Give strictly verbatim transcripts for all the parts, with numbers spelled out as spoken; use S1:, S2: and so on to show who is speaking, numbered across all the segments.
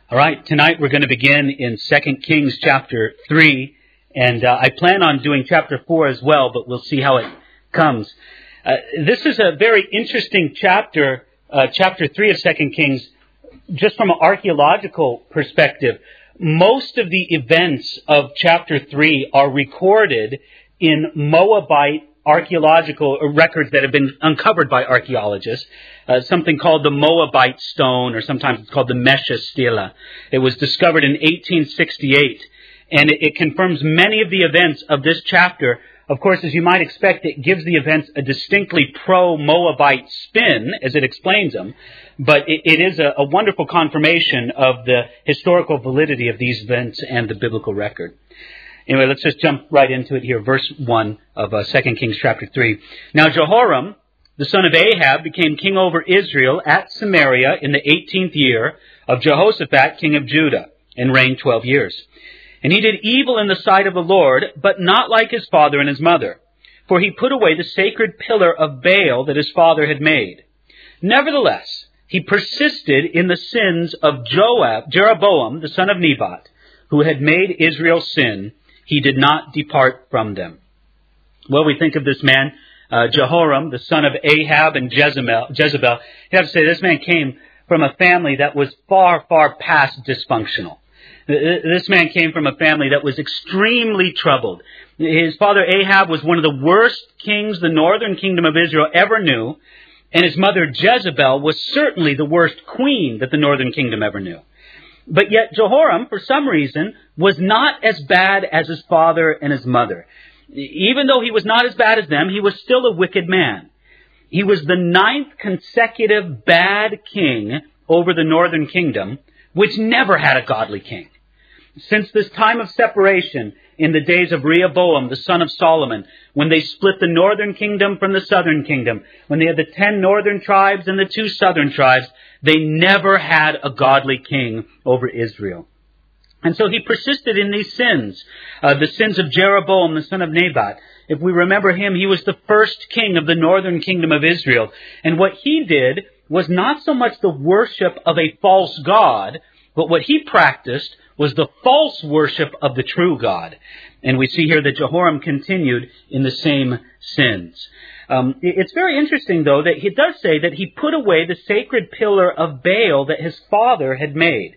S1: All right, tonight we're going to begin in Second Kings chapter three, and uh, I plan on doing chapter four as well, but we'll see how it comes. Uh, this is a very interesting chapter, uh, chapter three of Second Kings, just from an archaeological perspective. Most of the events of chapter three are recorded in Moabite archaeological records that have been uncovered by archaeologists. Uh, something called the Moabite stone, or sometimes it's called the Mesha Stela. It was discovered in eighteen sixty-eight, and it, it confirms many of the events of this chapter. Of course, as you might expect, it gives the events a distinctly pro-Moabite spin, as it explains them, but it, it is a, a wonderful confirmation of the historical validity of these events and the biblical record. Anyway, let's just jump right into it here. Verse one of uh, Second Kings chapter three. Now Jehoram, the son of Ahab, became king over Israel at Samaria in the eighteenth year of Jehoshaphat, king of Judah, and reigned twelve years. And he did evil in the sight of the Lord, but not like his father and his mother. For he put away the sacred pillar of Baal that his father had made. Nevertheless, he persisted in the sins of Joab, Jeroboam, the son of Nebat, who had made Israel sin. He did not depart from them. Well, we think of this man, uh, Jehoram, the son of Ahab and Jezebel. Jezebel. You have to say this man came from a family that was far, far past dysfunctional. This man came from a family that was extremely troubled. His father Ahab was one of the worst kings the northern kingdom of Israel ever knew. And his mother Jezebel was certainly the worst queen that the northern kingdom ever knew. But yet Jehoram, for some reason, was not as bad as his father and his mother. Even though he was not as bad as them, he was still a wicked man. He was the ninth consecutive bad king over the northern kingdom, which never had a godly king. Since this time of separation in the days of Rehoboam, the son of Solomon, when they split the northern kingdom from the southern kingdom, when they had the ten northern tribes and the two southern tribes, they never had a godly king over Israel. And so he persisted in these sins, uh, the sins of Jeroboam, the son of Nebat. If we remember him, he was the first king of the northern kingdom of Israel. And what he did was not so much the worship of a false god, but what he practiced was the false worship of the true God. And we see here that Jehoram continued in the same sins. Um, it's very interesting, though, that he does say that he put away the sacred pillar of Baal that his father had made.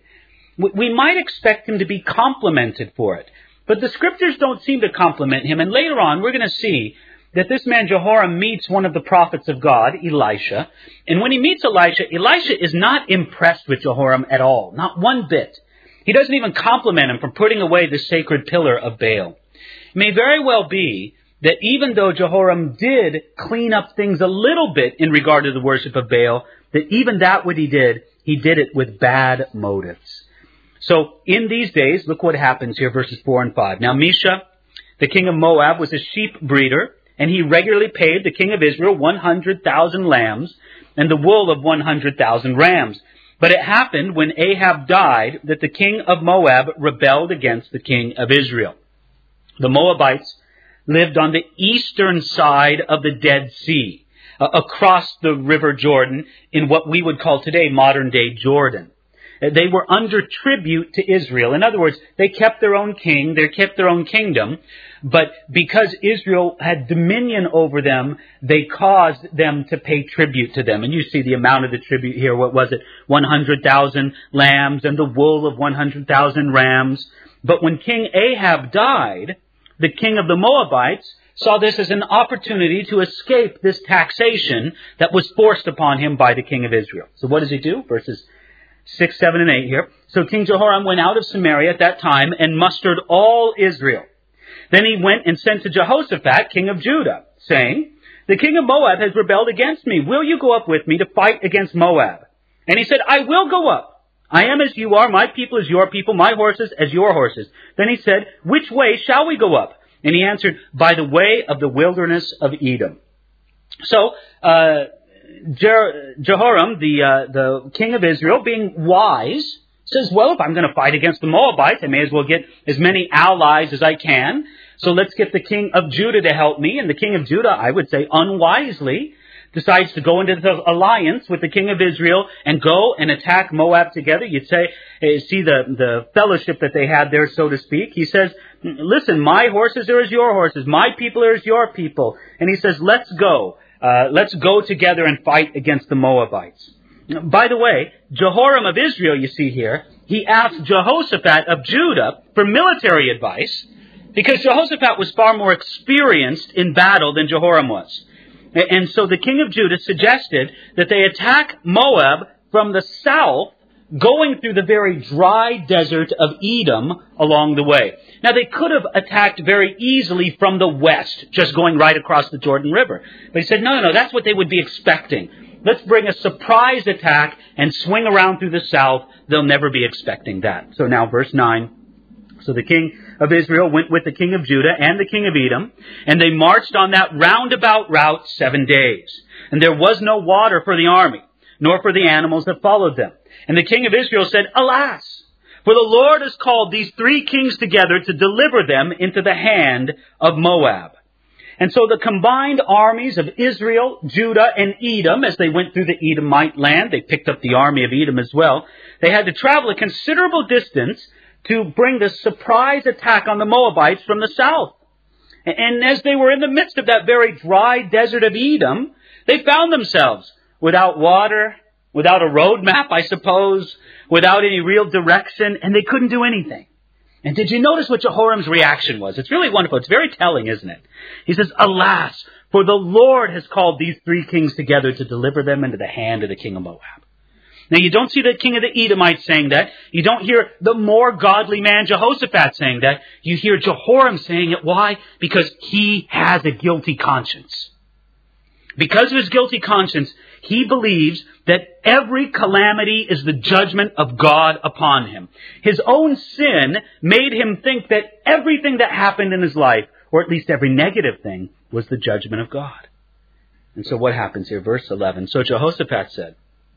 S1: We might expect him to be complimented for it, but the scriptures don't seem to compliment him. And later on, we're going to see that this man Jehoram meets one of the prophets of God, Elisha. And when he meets Elisha, Elisha is not impressed with Jehoram at all, not one bit. He doesn't even compliment him for putting away the sacred pillar of Baal. It may very well be that even though Jehoram did clean up things a little bit in regard to the worship of Baal, that even that what he did, he did it with bad motives. So in these days, look what happens here, verses four and five. Now Mesha, the king of Moab, was a sheep breeder, and he regularly paid the king of Israel one hundred thousand lambs and the wool of one hundred thousand rams. But it happened when Ahab died that the king of Moab rebelled against the king of Israel. The Moabites lived on the eastern side of the Dead Sea, uh, across the river Jordan in what we would call today modern-day Jordan. They were under tribute to Israel. In other words, they kept their own king, they kept their own kingdom, but because Israel had dominion over them, they caused them to pay tribute to them. And you see the amount of the tribute here. What was it? one hundred thousand lambs and the wool of one hundred thousand rams. But when King Ahab died, the king of the Moabites saw this as an opportunity to escape this taxation that was forced upon him by the king of Israel. So what does he do? Verses six, seven, and eight here. So King Jehoram went out of Samaria at that time and mustered all Israel. Then he went and sent to Jehoshaphat, king of Judah, saying, "The king of Moab has rebelled against me. Will you go up with me to fight against Moab?" And he said, "I will go up. I am as you are, my people as your people, my horses as your horses." Then he said, "Which way shall we go up?" And he answered, "By the way of the wilderness of Edom." So, uh, Jer- Jehoram, the uh, the king of Israel, being wise, says, well, if I'm going to fight against the Moabites, I may as well get as many allies as I can. So let's get the king of Judah to help me. And the king of Judah, I would say unwisely, decides to go into the alliance with the king of Israel and go and attack Moab together. You'd say, see the, the fellowship that they had there, so to speak. He says, listen, my horses are as your horses. My people are as your people. And he says, let's go. Uh, let's go together and fight against the Moabites. By the way, Jehoram of Israel, you see here, he asked Jehoshaphat of Judah for military advice because Jehoshaphat was far more experienced in battle than Jehoram was. And so the king of Judah suggested that they attack Moab from the south, going through the very dry desert of Edom along the way. Now, they could have attacked very easily from the west, just going right across the Jordan River. But he said, no, no, no, that's what they would be expecting. Let's bring a surprise attack and swing around through the south. They'll never be expecting that. So now, verse nine. So the king of Israel went with the king of Judah and the king of Edom, and they marched on that roundabout route seven days. And there was no water for the army, nor for the animals that followed them. And the king of Israel said, alas, for the Lord has called these three kings together to deliver them into the hand of Moab. And so the combined armies of Israel, Judah, and Edom, as they went through the Edomite land, they picked up the army of Edom as well, they had to travel a considerable distance to bring this surprise attack on the Moabites from the south. And as they were in the midst of that very dry desert of Edom, they found themselves without water, without a road map, I suppose, without any real direction, and they couldn't do anything. And did you notice what Jehoram's reaction was? It's really wonderful. It's very telling, isn't it? He says, alas, for the Lord has called these three kings together to deliver them into the hand of the king of Moab. Now, you don't see the king of the Edomites saying that. You don't hear the more godly man Jehoshaphat saying that. You hear Jehoram saying it. Why? Because he has a guilty conscience. Because of his guilty conscience, he believes that every calamity is the judgment of God upon him. His own sin made him think that everything that happened in his life, or at least every negative thing, was the judgment of God. And so what happens here? Verse eleven. So Jehoshaphat said,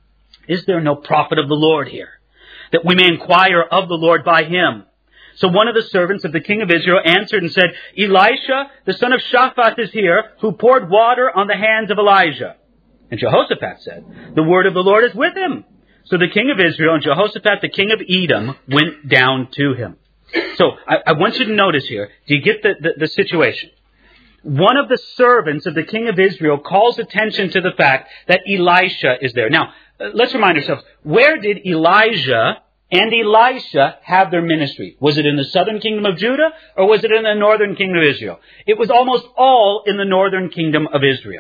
S1: is there no prophet of the Lord here, that we may inquire of the Lord by him? So one of the servants of the king of Israel answered and said, Elisha, the son of Shaphat, is here, who poured water on the hands of Elijah. And Jehoshaphat said, the word of the Lord is with him. So the king of Israel and Jehoshaphat, the king of Edom, went down to him. So I, I want you to notice here, do you get the, the, the situation? One of the servants of the king of Israel calls attention to the fact that Elisha is there. Now, let's remind ourselves, where did Elijah and Elisha have their ministry? Was it in the southern kingdom of Judah, or was it in the northern kingdom of Israel? It was almost all in the northern kingdom of Israel.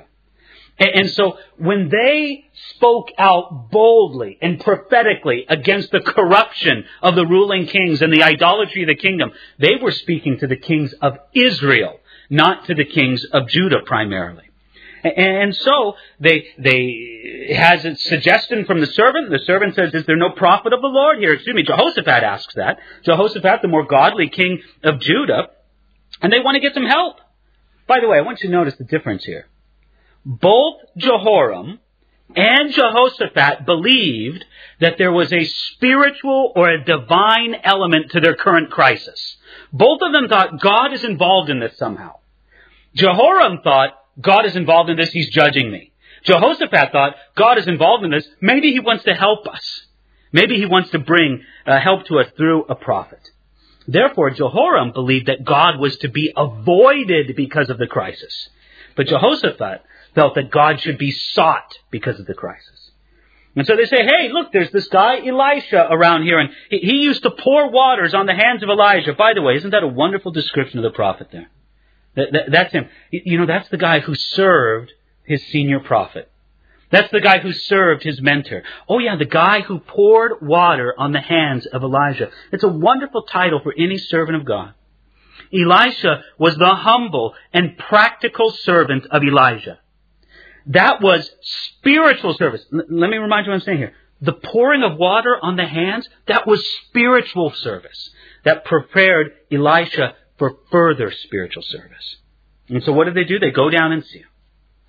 S1: And so when they spoke out boldly and prophetically against the corruption of the ruling kings and the idolatry of the kingdom, they were speaking to the kings of Israel, not to the kings of Judah primarily. And so they they has a suggestion from the servant. The servant says, is there no prophet of the Lord here? Excuse me, Jehoshaphat asks that. Jehoshaphat, the more godly king of Judah, and they want to get some help. By the way, I want you to notice the difference here. Both Jehoram and Jehoshaphat believed that there was a spiritual or a divine element to their current crisis. Both of them thought God is involved in this somehow. Jehoram thought, God is involved in this, he's judging me. Jehoshaphat thought, God is involved in this, maybe he wants to help us. Maybe he wants to bring uh, help to us through a prophet. Therefore, Jehoram believed that God was to be avoided because of the crisis. But Jehoshaphat felt that God should be sought because of the crisis. And so they say, hey, look, there's this guy Elisha around here, and he, he used to pour waters on the hands of Elijah. By the way, isn't that a wonderful description of the prophet there? That, that, that's him. You know, that's the guy who served his senior prophet. That's the guy who served his mentor. Oh yeah, the guy who poured water on the hands of Elijah. It's a wonderful title for any servant of God. Elisha was the humble and practical servant of Elijah. That was spiritual service. L- let me remind you what I'm saying here. The pouring of water on the hands, that was spiritual service that prepared Elisha for further spiritual service. And so what did they do? They go down and see him.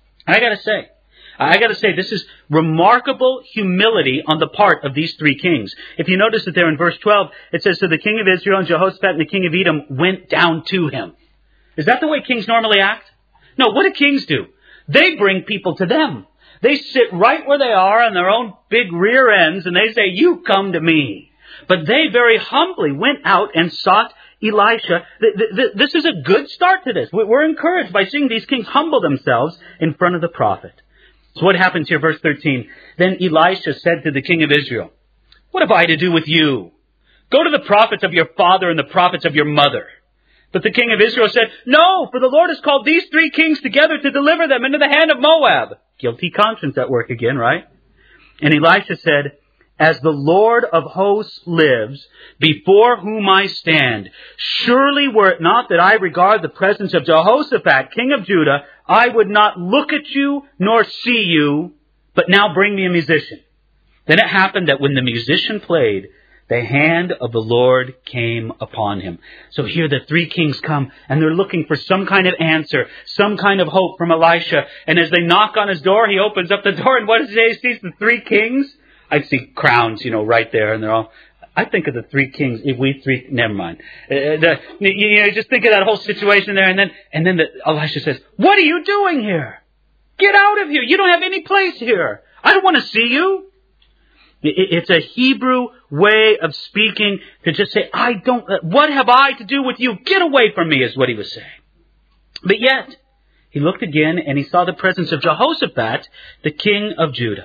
S1: I gotta say, I gotta say, this is remarkable humility on the part of these three kings. If you notice that there in verse twelve, it says, so the king of Israel and Jehoshaphat and the king of Edom went down to him. Is that the way kings normally act? No, what do kings do? They bring people to them. They sit right where they are on their own big rear ends and they say, you come to me. But they very humbly went out and sought Elisha. This is a good start to this. We're encouraged by seeing these kings humble themselves in front of the prophet. So what happens here, verse thirteen? Then Elisha said to the king of Israel, what have I to do with you? Go to the prophets of your father and the prophets of your mother. But the king of Israel said, no, for the Lord has called these three kings together to deliver them into the hand of Moab. Guilty conscience at work again, right? And Elisha said, as the Lord of hosts lives, before whom I stand, surely were it not that I regard the presence of Jehoshaphat, king of Judah, I would not look at you nor see you, but now bring me a musician. Then it happened that when the musician played, the hand of the Lord came upon him. So here the three kings come and they're looking for some kind of answer, some kind of hope from Elisha. And as they knock on his door, he opens up the door and what does he see? He sees the three kings. I see crowns, you know, right there, and they're all, I think of the three kings, if we three, never mind. Uh, the, you know, just think of that whole situation there, and then, and then the, Elisha says, what are you doing here? Get out of here. You don't have any place here. I don't want to see you. It, it's a Hebrew way of speaking to just say, I don't, uh, what have I to do with you? Get away from me, is what he was saying. But yet, he looked again, and he saw the presence of Jehoshaphat, the king of Judah.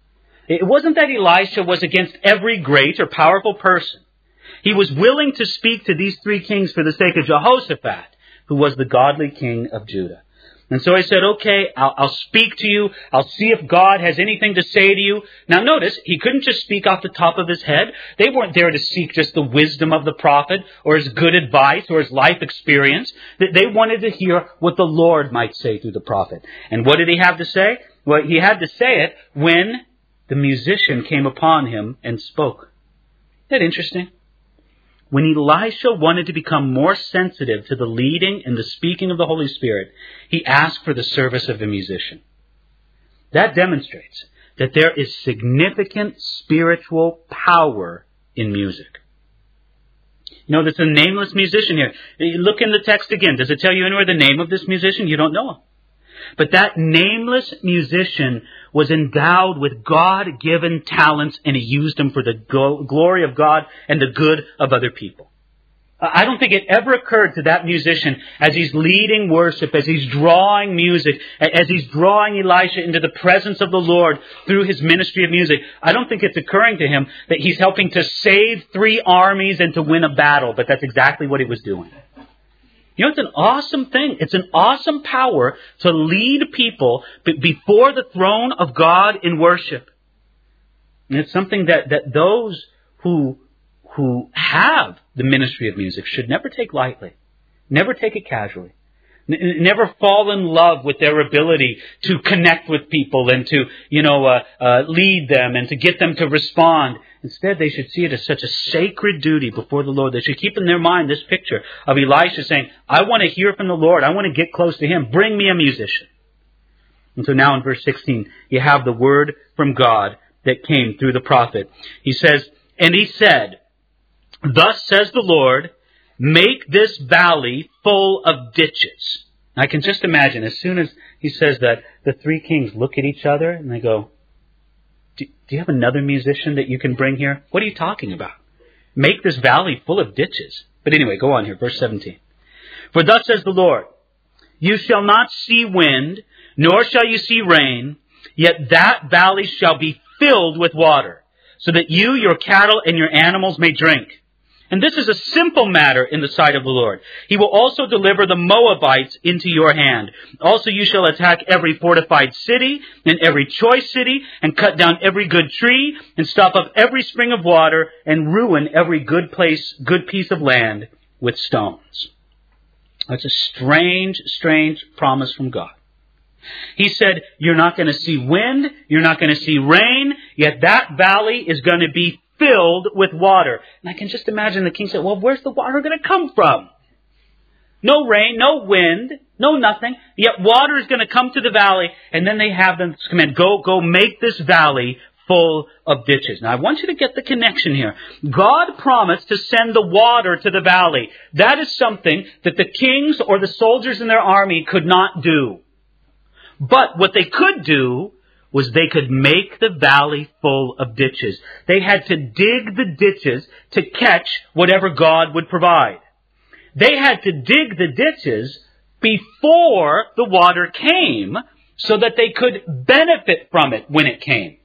S1: It wasn't that Elisha was against every great or powerful person. He was willing to speak to these three kings for the sake of Jehoshaphat, who was the godly king of Judah. And so I said, okay, I'll, I'll speak to you. I'll see if God has anything to say to you. Now notice, he couldn't just speak off the top of his head. They weren't there to seek just the wisdom of the prophet or his good advice or his life experience. They wanted to hear what the Lord might say through the prophet. And what did he have to say? Well, he had to say it when the musician came upon him and spoke. Isn't that interesting? When Elisha wanted to become more sensitive to the leading and the speaking of the Holy Spirit, he asked for the service of a musician. That demonstrates that there is significant spiritual power in music. You know, there's a nameless musician here. Look in the text again. Does it tell you anywhere the name of this musician? You don't know him. But that nameless musician was endowed with God-given talents, and he used them for the glory of God and the good of other people. I don't think it ever occurred to that musician as he's leading worship, as he's drawing music, as he's drawing Elisha into the presence of the Lord through his ministry of music. I don't think it's occurring to him that he's helping to save three armies and to win a battle, but that's exactly what he was doing. You know, it's an awesome thing. It's an awesome power to lead people before the throne of God in worship. And it's something that, that those who, who have the ministry of music should never take lightly. Never take it casually. N- never fall in love with their ability to connect with people and to, you know, uh, uh, lead them and to get them to respond. Instead, they should see it as such a sacred duty before the Lord. They should keep in their mind this picture of Elisha saying, I want to hear from the Lord. I want to get close to Him. Bring me a musician. And so now in verse sixteen, you have the word from God that came through the prophet. He says, and he said, thus says the Lord, make this valley full of ditches. I can just imagine, as soon as he says that, the three kings look at each other and they go, Do, do you have another musician that you can bring here? What are you talking about? Make this valley full of ditches. But anyway, go on here, verse seventeen. For thus says the Lord, you shall not see wind, nor shall you see rain, yet that valley shall be filled with water, so that you, your cattle, and your animals may drink. And this is a simple matter in the sight of the Lord. He will also deliver the Moabites into your hand. Also you shall attack every fortified city and every choice city, and cut down every good tree, and stop up every spring of water, and ruin every good place, good piece of land with stones. That's a strange, strange promise from God. He said, you're not going to see wind, you're not going to see rain, yet that valley is going to be filled with water. And I can just imagine the king said, well, where's the water going to come from? No rain, no wind, no nothing. Yet water is going to come to the valley. And then they have them command, go, go make this valley full of ditches. Now I want you to get the connection here. God promised to send the water to the valley. That is something that the kings or the soldiers in their army could not do. But what they could do was they could make the valley full of ditches. They had to dig the ditches to catch whatever God would provide. They had to dig the ditches before the water came so that they could benefit from it when it came.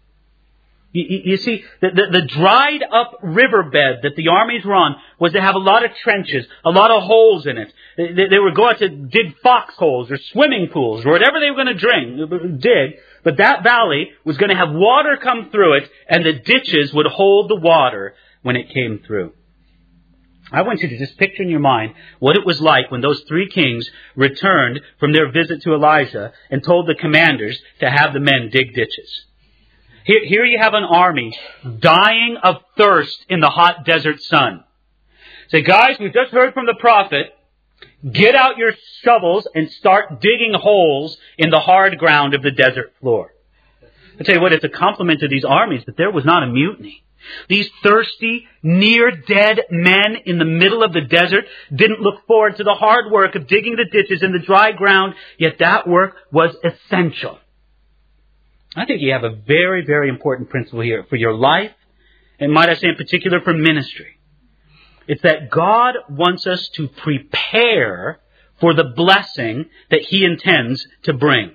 S1: You, you see, the, the, the dried up riverbed that the armies were on was to have a lot of trenches, a lot of holes in it. They, they would go out to dig foxholes or swimming pools or whatever they were going to drink, dig. But that valley was going to have water come through it, and the ditches would hold the water when it came through. I want you to just picture in your mind what it was like when those three kings returned from their visit to Elijah and told the commanders to have the men dig ditches. Here, here you have an army dying of thirst in the hot desert sun. Say, guys, we've just heard from the prophet. Get out your shovels and start digging holes in the hard ground of the desert floor. I tell you what, it's a compliment to these armies that there was not a mutiny. These thirsty, near-dead men in the middle of the desert didn't look forward to the hard work of digging the ditches in the dry ground, yet that work was essential. I think you have a very, very important principle here for your life, and might I say in particular for ministry. It's that God wants us to prepare for the blessing that He intends to bring.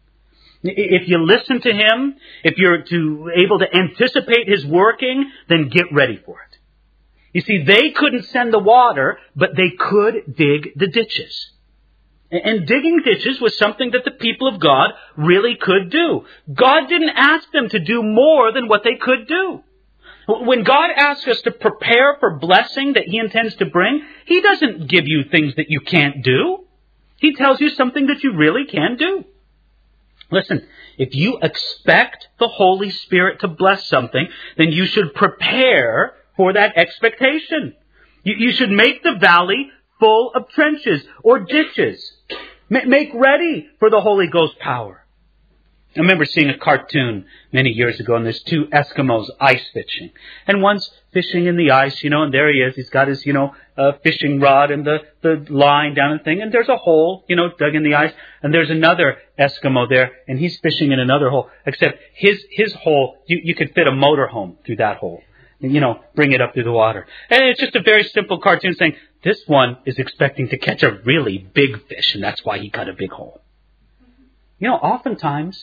S1: If you listen to Him, if you're to, able to anticipate His working, then get ready for it. You see, they couldn't send the water, but they could dig the ditches. And digging ditches was something that the people of God really could do. God didn't ask them to do more than what they could do. When God asks us to prepare for blessing that He intends to bring, He doesn't give you things that you can't do. He tells you something that you really can do. Listen, if you expect the Holy Spirit to bless something, then you should prepare for that expectation. You, you should make the valley full of trenches or ditches. Ma- make ready for the Holy Ghost power. I remember seeing a cartoon many years ago, and there's two Eskimos ice fishing. And one's fishing in the ice, you know, and there he is. He's got his, you know, uh, fishing rod and the, the line down and thing. And there's a hole, you know, dug in the ice. And there's another Eskimo there, and he's fishing in another hole. Except his his hole, you, you could fit a motorhome through that hole. And, you know, bring it up through the water. And it's just a very simple cartoon saying, this one is expecting to catch a really big fish, and that's why he cut a big hole. You know, oftentimes...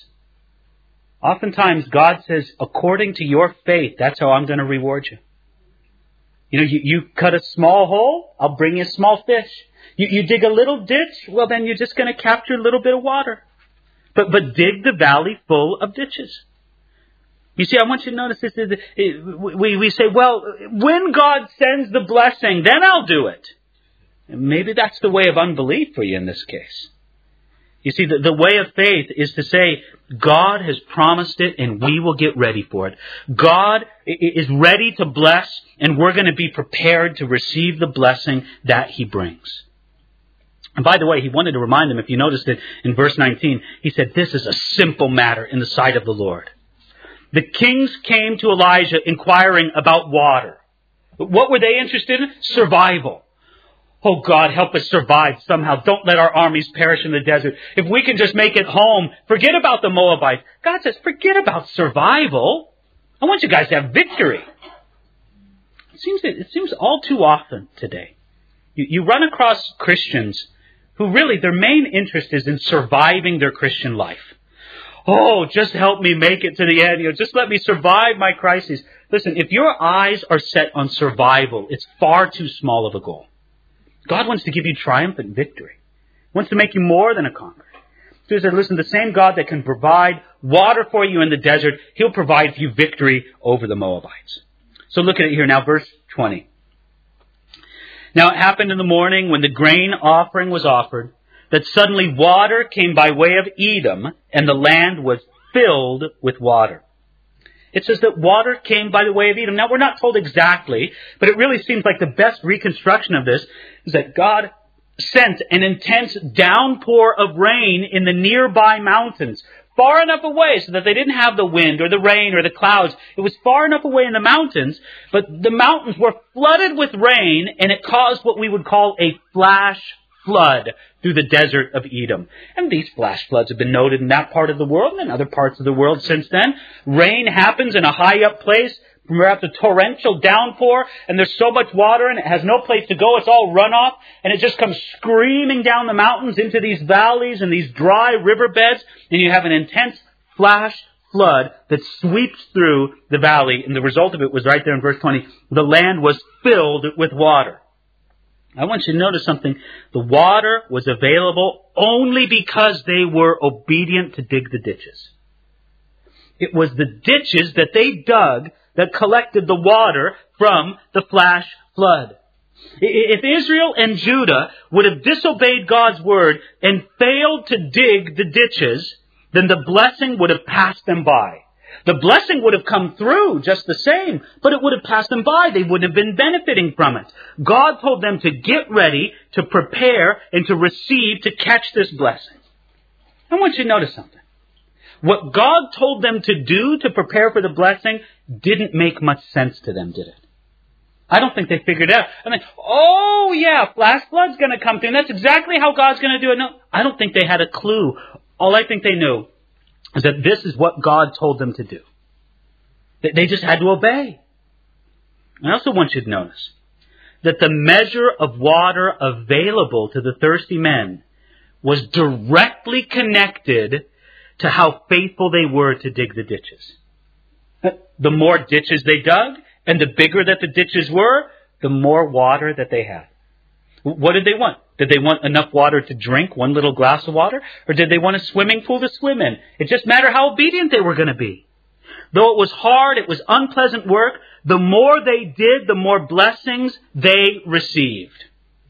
S1: Oftentimes, God says, according to your faith, that's how I'm going to reward you. You know, you, you cut a small hole, I'll bring you a small fish. You, you dig a little ditch, well, then you're just going to capture a little bit of water. But but dig the valley full of ditches. You see, I want you to notice this. We, we say, well, when God sends the blessing, then I'll do it. And maybe that's the way of unbelief for you in this case. You see, the, the way of faith is to say, God has promised it and we will get ready for it. God is ready to bless and we're going to be prepared to receive the blessing that He brings. And by the way, He wanted to remind them, if you noticed it in verse nineteen, He said, this is a simple matter in the sight of the Lord. The kings came to Elijah inquiring about water. What were they interested in? Survival. Oh God, help us survive somehow. Don't let our armies perish in the desert. If we can just make it home, forget about the Moabites. God says, forget about survival. I want you guys to have victory. It seems, it seems all too often today. You, you run across Christians who really, their main interest is in surviving their Christian life. Oh, just help me make it to the end. You know, just let me survive my crises. Listen, if your eyes are set on survival, it's far too small of a goal. God wants to give you triumphant victory. He wants to make you more than a conqueror. So He said, listen, the same God that can provide water for you in the desert, He'll provide for you victory over the Moabites. So look at it here now, verse twenty. Now it happened in the morning when the grain offering was offered, that suddenly water came by way of Edom, and the land was filled with water. It says that water came by the way of Edom. Now, we're not told exactly, but it really seems like the best reconstruction of this is that God sent an intense downpour of rain in the nearby mountains, far enough away so that they didn't have the wind or the rain or the clouds. It was far enough away in the mountains, but the mountains were flooded with rain, and it caused what we would call a flash flood through the desert of Edom. And these flash floods have been noted in that part of the world and in other parts of the world since then. Rain happens in a high up place, perhaps a torrential downpour, and there's so much water and it has no place to go. It's all runoff, and it just comes screaming down the mountains into these valleys and these dry riverbeds, and you have an intense flash flood that sweeps through the valley, and the result of it was right there in verse twenty. The land was filled with water. I want you to notice something. The water was available only because they were obedient to dig the ditches. It was the ditches that they dug that collected the water from the flash flood. If Israel and Judah would have disobeyed God's word and failed to dig the ditches, then the blessing would have passed them by. The blessing would have come through just the same, but it would have passed them by. They wouldn't have been benefiting from it. God told them to get ready, to prepare, and to receive, to catch this blessing. I want you to notice something. What God told them to do to prepare for the blessing didn't make much sense to them, did it? I don't think they figured it out. I mean, oh yeah, flash flood's going to come through, and that's exactly how God's going to do it. No, I don't think they had a clue. All I think they knew is that this is what God told them to do. They just had to obey. I also want you to notice that the measure of water available to the thirsty men was directly connected to how faithful they were to dig the ditches. The more ditches they dug, and the bigger that the ditches were, the more water that they had. What did they want? Did they want enough water to drink, one little glass of water? Or did they want a swimming pool to swim in? It just mattered how obedient they were going to be. Though it was hard, it was unpleasant work, the more they did, the more blessings they received.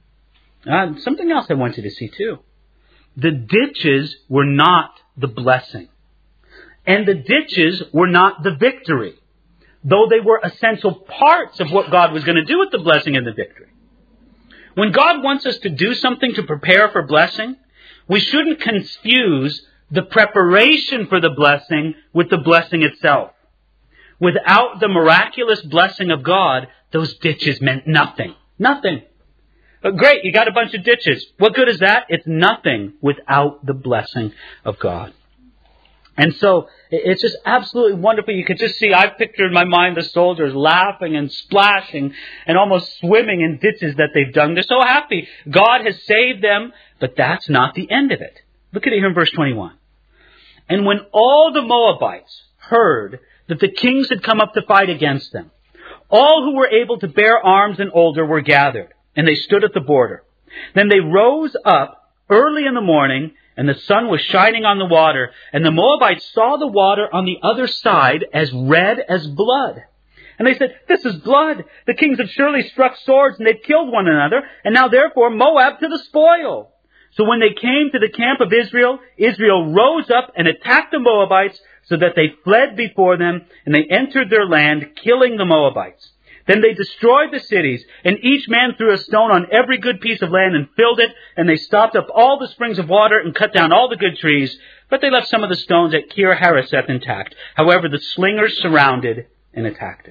S1: Uh, something else I want you to see too. The ditches were not the blessing. And the ditches were not the victory. Though they were essential parts of what God was going to do with the blessing and the victory. When God wants us to do something to prepare for blessing, we shouldn't confuse the preparation for the blessing with the blessing itself. Without the miraculous blessing of God, those ditches meant nothing. Nothing. But great, you got a bunch of ditches. What good is that? It's nothing without the blessing of God. And so, it's just absolutely wonderful. You could just see, I picture in my mind the soldiers laughing and splashing and almost swimming in ditches that they've dug. They're so happy. God has saved them, but that's not the end of it. Look at it here in verse twenty-one. And when all the Moabites heard that the kings had come up to fight against them, all who were able to bear arms and older were gathered, and they stood at the border. Then they rose up early in the morning, and the sun was shining on the water, and the Moabites saw the water on the other side as red as blood. And they said, this is blood. The kings have surely struck swords, and they've killed one another, and now therefore Moab to the spoil. So when they came to the camp of Israel, Israel rose up and attacked the Moabites, so that they fled before them, and they entered their land, killing the Moabites. Then they destroyed the cities, and each man threw a stone on every good piece of land and filled it, and they stopped up all the springs of water and cut down all the good trees, but they left some of the stones at Kir Hareseth intact. However, the slingers surrounded and attacked it.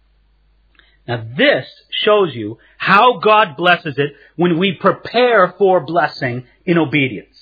S1: Now this shows you how God blesses it when we prepare for blessing in obedience.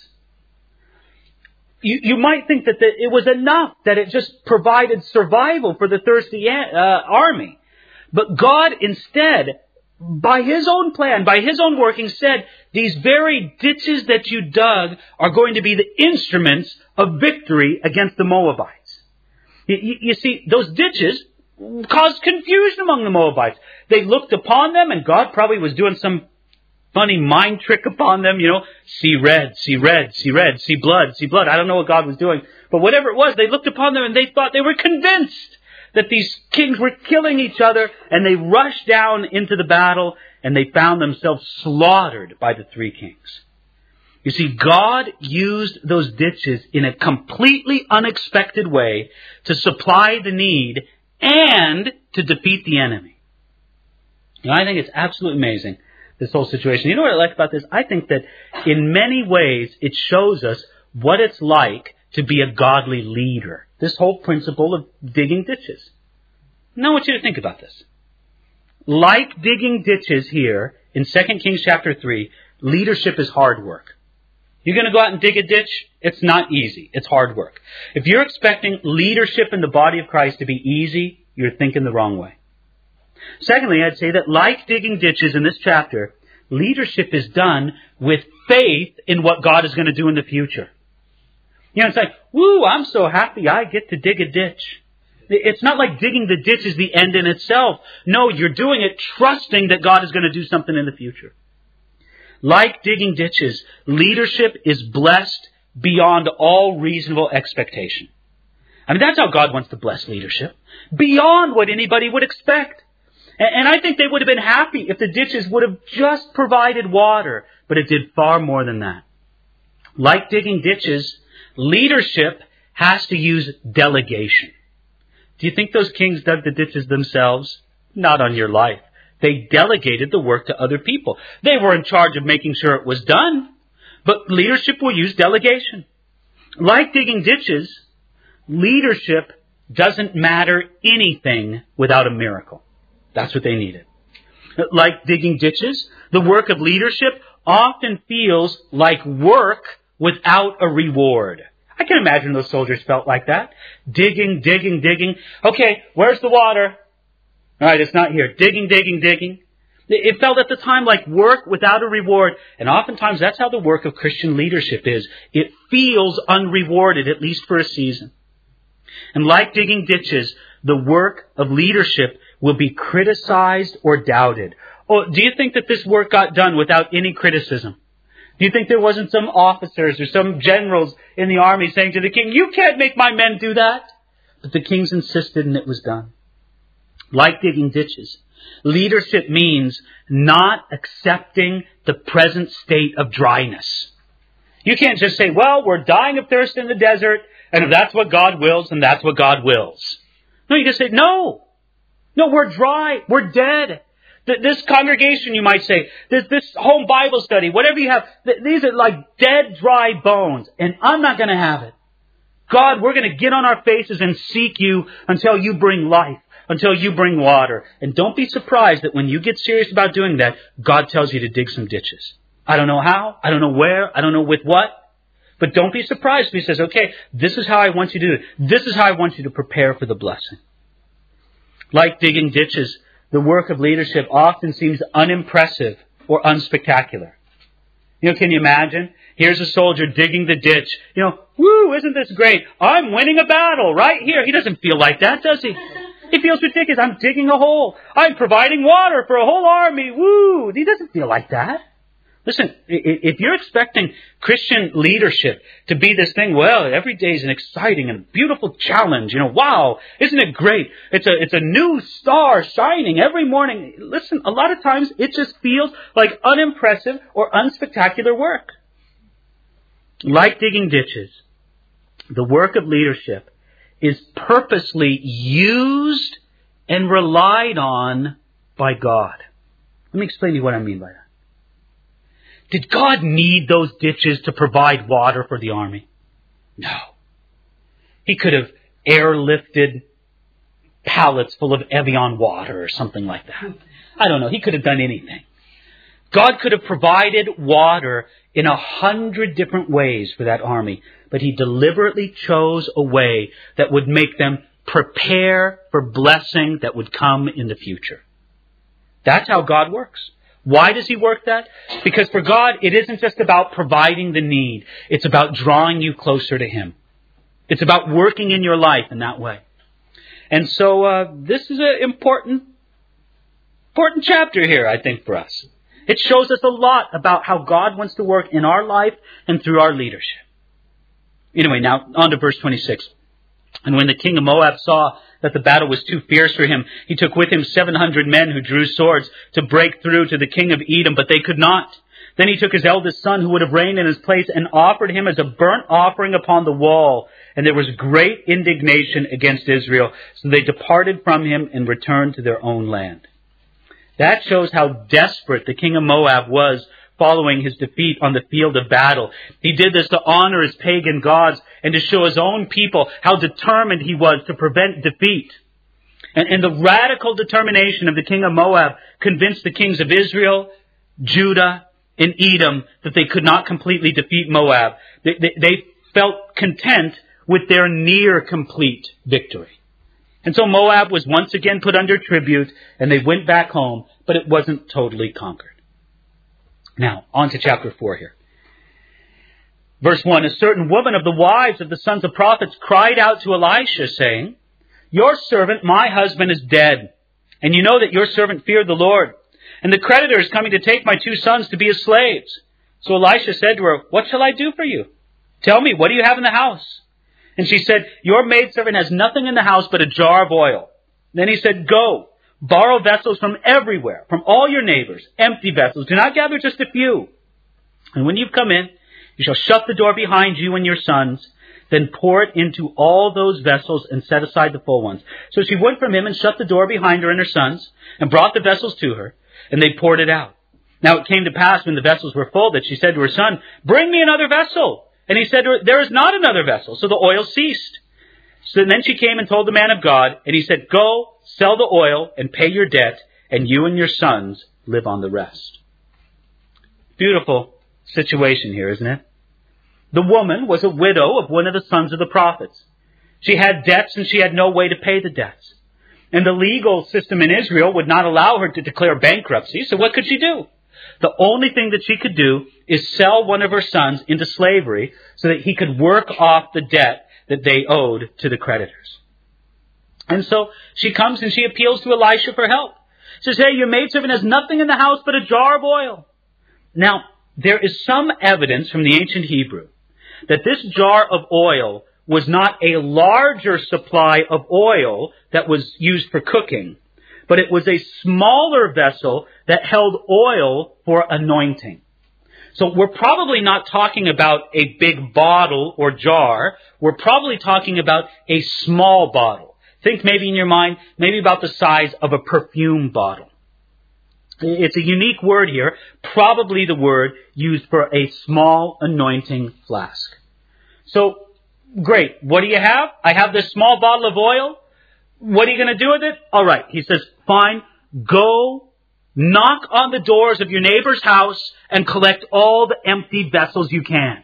S1: You, you might think that the, it was enough, that it just provided survival for the thirsty uh, army. But God instead, by His own plan, by His own working, said, these very ditches that you dug are going to be the instruments of victory against the Moabites. You, you, you see, those ditches caused confusion among the Moabites. They looked upon them, and God probably was doing some funny mind trick upon them, you know, see red, see red, see red, see blood, see blood. I don't know what God was doing. But whatever it was, they looked upon them and they thought, they were convinced that these kings were killing each other, and they rushed down into the battle, and they found themselves slaughtered by the three kings. You see, God used those ditches in a completely unexpected way to supply the need and to defeat the enemy. You know, I think it's absolutely amazing, this whole situation. You know what I like about this? I think that in many ways it shows us what it's like to be a godly leader. This whole principle of digging ditches. Now I want you to think about this. Like digging ditches here in Second Kings chapter three, Leadership is hard work. You're going to go out and dig a ditch? It's not easy. It's hard work. If you're expecting leadership in the body of Christ to be easy, you're thinking the wrong way. Secondly, I'd say that like digging ditches in this chapter, leadership is done with faith in what God is going to do in the future. You know, it's like, woo, I'm so happy I get to dig a ditch. It's not like digging the ditch is the end in itself. No, you're doing it trusting that God is going to do something in the future. Like digging ditches, leadership is blessed beyond all reasonable expectation. I mean, that's how God wants to bless leadership. Beyond what anybody would expect. And I think they would have been happy if the ditches would have just provided water. But it did far more than that. Like digging ditches, leadership has to use delegation. Do you think those kings dug the ditches themselves? Not on your life. They delegated the work to other people. They were in charge of making sure it was done. But leadership will use delegation. Like digging ditches, leadership doesn't matter anything without a miracle. That's what they needed. Like digging ditches, the work of leadership often feels like work without a reward. I can imagine those soldiers felt like that. Digging, digging, digging. Okay, where's the water? All right, it's not here. Digging, digging, digging. It felt at the time like work without a reward. And oftentimes that's how the work of Christian leadership is. It feels unrewarded, at least for a season. And like digging ditches, the work of leadership will be criticized or doubted. Oh, do you think that this work got done without any criticism? Do you think there wasn't some officers or some generals in the army saying to the king, you can't make my men do that? But the kings insisted and it was done. Like digging ditches, leadership means not accepting the present state of dryness. You can't just say, well, we're dying of thirst in the desert, and if that's what God wills, then that's what God wills. No, you just say, no. No, we're dry. We're dead. This congregation, you might say, this, this home Bible study, whatever you have, these are like dead, dry bones, and I'm not going to have it. God, we're going to get on our faces and seek you until you bring life, until you bring water. And don't be surprised that when you get serious about doing that, God tells you to dig some ditches. I don't know how, I don't know where, I don't know with what, but don't be surprised if He says, okay, this is how I want you to do it. This is how I want you to prepare for the blessing. Like digging ditches, the work of leadership often seems unimpressive or unspectacular. You know, can you imagine? Here's a soldier digging the ditch. You know, woo, isn't this great? I'm winning a battle right here. He doesn't feel like that, does he? He feels ridiculous. I'm digging a hole. I'm providing water for a whole army. Woo! He doesn't feel like that. Listen, if you're expecting Christian leadership to be this thing, well, every day is an exciting and beautiful challenge. You know, wow, isn't it great? It's a, it's a new star shining every morning. Listen, a lot of times it just feels like unimpressive or unspectacular work. Like digging ditches, the work of leadership is purposely used and relied on by God. Let me explain to you what I mean by that. Did God need those ditches to provide water for the army? No. He could have airlifted pallets full of Evian water or something like that. I don't know. He could have done anything. God could have provided water in a hundred different ways for that army, but He deliberately chose a way that would make them prepare for blessing that would come in the future. That's how God works. Why does He work that? Because for God, it isn't just about providing the need. It's about drawing you closer to Him. It's about working in your life in that way. And so uh, this is an important, important chapter here, I think, for us. It shows us a lot about how God wants to work in our life and through our leadership. Anyway, now on to verse twenty-six. And when the king of Moab saw that the battle was too fierce for him, he took with him seven hundred men who drew swords to break through to the king of Edom, but they could not. Then he took his eldest son, who would have reigned in his place, and offered him as a burnt offering upon the wall. And there was great indignation against Israel. So they departed from him and returned to their own land. That shows how desperate the king of Moab was following his defeat on the field of battle. He did this to honor his pagan gods and to show his own people how determined he was to prevent defeat. And, and the radical determination of the king of Moab convinced the kings of Israel, Judah, in Edom that they could not completely defeat Moab. They, they, they felt content with their near complete victory. And so Moab was once again put under tribute, and they went back home, but it wasn't totally conquered. Now, on to chapter four here. Verse one, a certain woman of the wives of the sons of prophets cried out to Elisha, saying, your servant, my husband, is dead, and you know that your servant feared the Lord, and the creditor is coming to take my two sons to be his slaves. So Elisha said to her, what shall I do for you? Tell me, what do you have in the house? And she said, your maidservant has nothing in the house but a jar of oil. Then he said, go, borrow vessels from everywhere, from all your neighbors, empty vessels. Do not gather just a few. And when you've come in, you shall shut the door behind you and your sons, then pour it into all those vessels and set aside the full ones. So she went from him and shut the door behind her and her sons, and brought the vessels to her, and they poured it out. Now it came to pass when the vessels were full that she said to her son, bring me another vessel. And he said to her, there is not another vessel. So the oil ceased. So then she came and told the man of God, and he said, go, sell the oil and pay your debt, and you and your sons live on the rest. Beautiful situation here, isn't it? The woman was a widow of one of the sons of the prophets. She had debts and she had no way to pay the debts. And the legal system in Israel would not allow her to declare bankruptcy, so what could she do? The only thing that she could do is sell one of her sons into slavery so that he could work off the debt that they owed to the creditors. And so she comes and she appeals to Elisha for help. She says, hey, your maidservant has nothing in the house but a jar of oil. Now, there is some evidence from the ancient Hebrew that this jar of oil was not a larger supply of oil that was used for cooking, but it was a smaller vessel that held oil for anointing. So we're probably not talking about a big bottle or jar. We're probably talking about a small bottle. Think maybe in your mind, maybe about the size of a perfume bottle. It's a unique word here, probably the word used for a small anointing flask. So, great. What do you have? I have this small bottle of oil. What are you going to do with it? All right. He says, fine, go knock on the doors of your neighbor's house and collect all the empty vessels you can.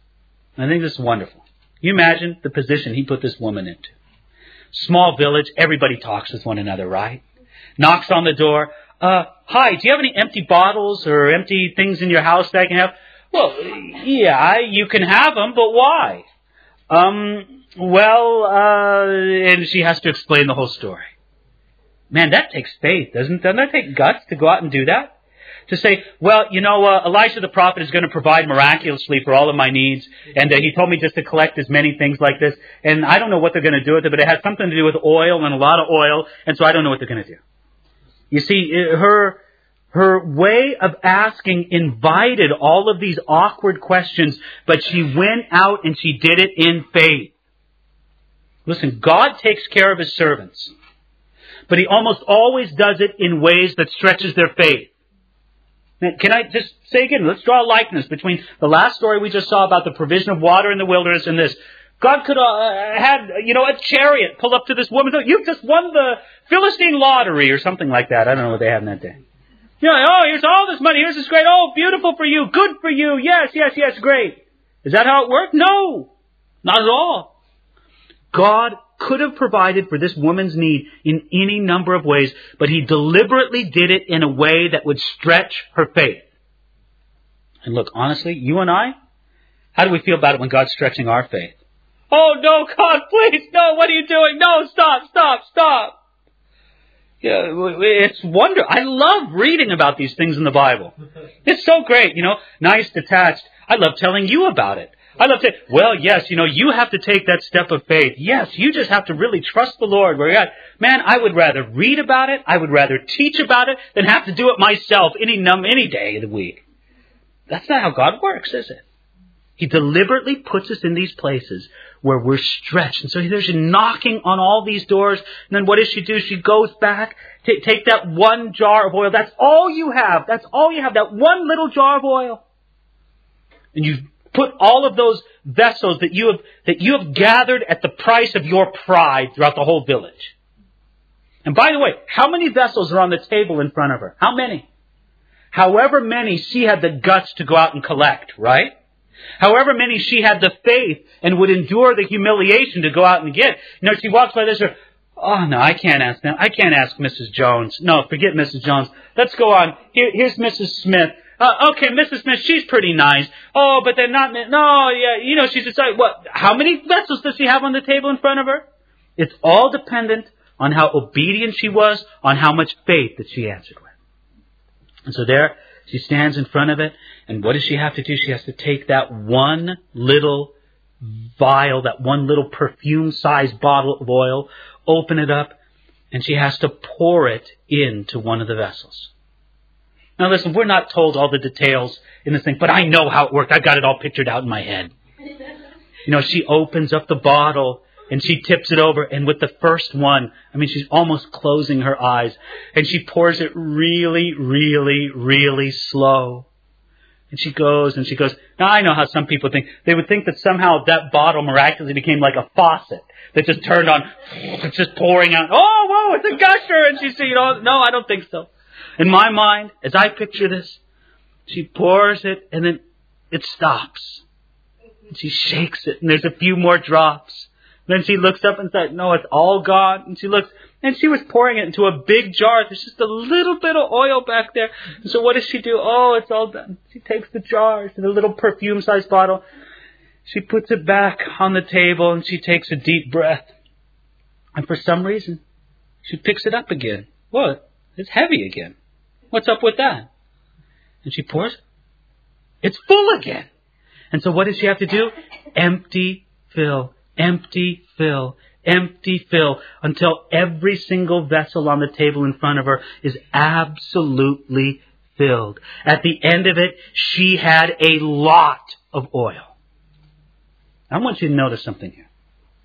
S1: I think this is wonderful. Can you imagine the position he put this woman into? Small village, everybody talks with one another, right? Knocks on the door. Uh, hi, do you have any empty bottles or empty things in your house that I can have? Well, yeah, you can have them, but why? Um, well, uh, and she has to explain the whole story. Man, that takes faith, doesn't it? Doesn't that take guts to go out and do that? To say, well, you know, uh, Elisha the prophet is going to provide miraculously for all of my needs, and uh, he told me just to collect as many things like this, and I don't know what they're going to do with it, but it has something to do with oil and a lot of oil, and so I don't know what they're going to do. You see, her her way of asking invited all of these awkward questions, but she went out and she did it in faith. Listen, God takes care of His servants, but He almost always does it in ways that stretches their faith. Now, can I just say again, let's draw a likeness between the last story we just saw about the provision of water in the wilderness and this. God could have uh, had, you know, a chariot pull up to this woman. You've just won the Philistine lottery or something like that. I don't know what they had in that day. You know, oh, here's all this money. Here's this great. Oh, beautiful for you. Good for you. Yes, yes, yes, great. Is that how it worked? No, not at all. God could have provided for this woman's need in any number of ways, but He deliberately did it in a way that would stretch her faith. And look, honestly, you and I, how do we feel about it when God's stretching our faith? Oh, no, God, please, no, what are you doing? No, stop, stop, stop. Yeah, it's wonder. I love reading about these things in the Bible. It's so great, you know, nice, detached. I love telling you about it. I love to, well, yes, you know, you have to take that step of faith. Yes, you just have to really trust the Lord where you're at. Man, I would rather read about it. I would rather teach about it than have to do it myself any num any day of the week. That's not how God works, is it? He deliberately puts us in these places where we're stretched. And so there's a knocking on all these doors. And then what does she do? She goes back, t- take that one jar of oil. That's all you have. That's all you have. That one little jar of oil. And you put all of those vessels that you have, that you have gathered at the price of your pride throughout the whole village. And by the way, how many vessels are on the table in front of her? How many? however many she had the guts to go out and collect, right? However many she had the faith and would endure the humiliation to go out and get. You know, she walks by this, or, oh no, I can't ask them. I can't ask Missus Jones. No, forget Missus Jones. Let's go on. Here, here's Missus Smith. Uh, okay, Missus Smith, she's pretty nice. Oh, but they're not, no, yeah, you know, she's decided, what, how many vessels does she have on the table in front of her? It's all dependent on how obedient she was, on how much faith that she answered with. And so there, she stands in front of it, and what does she have to do? She has to take that one little vial, that one little perfume-sized bottle of oil, open it up, and she has to pour it into one of the vessels. Now listen, we're not told all the details in this thing, but I know how it worked. I've got it all pictured out in my head. You know, she opens up the bottle and she tips it over, and with the first one, I mean, she's almost closing her eyes, and she pours it really, really, really slow. And she goes and she goes. Now I know how some people think. They would think that somehow that bottle miraculously became like a faucet that just turned on. It's just pouring out. Oh, whoa, it's a gusher. And she said, you know, no, I don't think so. In my mind, as I picture this, she pours it and then it stops. And she shakes it and there's a few more drops. Then she looks up and says, no, it's all gone. And she looks, and she was pouring it into a big jar. There's just a little bit of oil back there. And so what does she do? Oh, it's all done. She takes the jar, the little perfume-sized bottle. She puts it back on the table and she takes a deep breath. And for some reason, she picks it up again. What? It's heavy again. What's up with that? And she pours it. It's full again. And so what does she have to do? Empty, fill. Empty, fill, empty, fill, until every single vessel on the table in front of her is absolutely filled. At the end of it, she had a lot of oil. I want you to notice something here.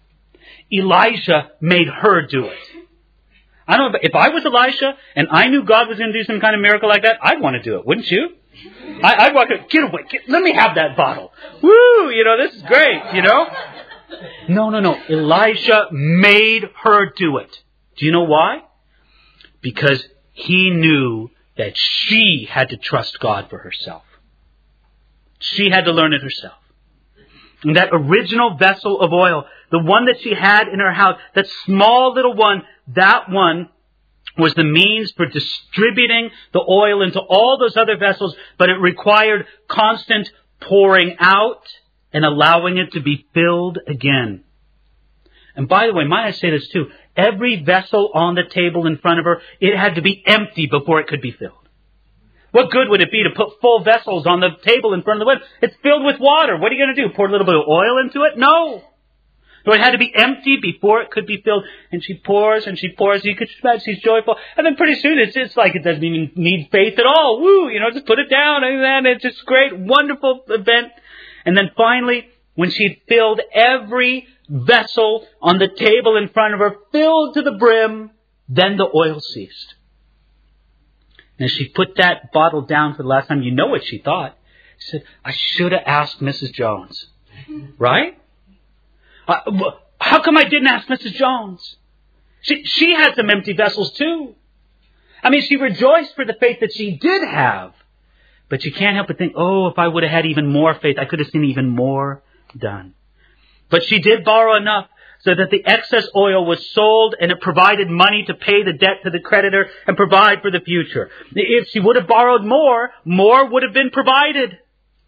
S1: Elijah made her do it. I don't know, if I was Elisha and I knew God was going to do some kind of miracle like that, I'd want to do it, wouldn't you? I, I'd walk up, get away, get, let me have that bottle. Woo, you know, this is great, you know. No, no, no. Elijah made her do it. Do you know why? Because he knew that she had to trust God for herself. She had to learn it herself. And that original vessel of oil, the one that she had in her house, that small little one, that one was the means for distributing the oil into all those other vessels, but it required constant pouring out and allowing it to be filled again. And by the way, might I say this too, every vessel on the table in front of her, it had to be empty before it could be filled. What good would it be to put full vessels on the table in front of the window? It's filled with water. What are you going to do? Pour a little bit of oil into it? No. So it had to be empty before it could be filled. And she pours and she pours. You could imagine she's joyful. And then pretty soon it's, it's like it doesn't even need faith at all. Woo, you know, just put it down. And then it's just great, wonderful event. And then finally, when she'd filled every vessel on the table in front of her, filled to the brim, then the oil ceased. And as she put that bottle down for the last time, you know what she thought. She said, I should have asked Missus Jones. Right? Uh, how come I didn't ask Missus Jones? She, she had some empty vessels too. I mean, she rejoiced for the faith that she did have. But you can't help but think, oh, if I would have had even more faith, I could have seen even more done. But she did borrow enough so that the excess oil was sold and it provided money to pay the debt to the creditor and provide for the future. If she would have borrowed more, more would have been provided.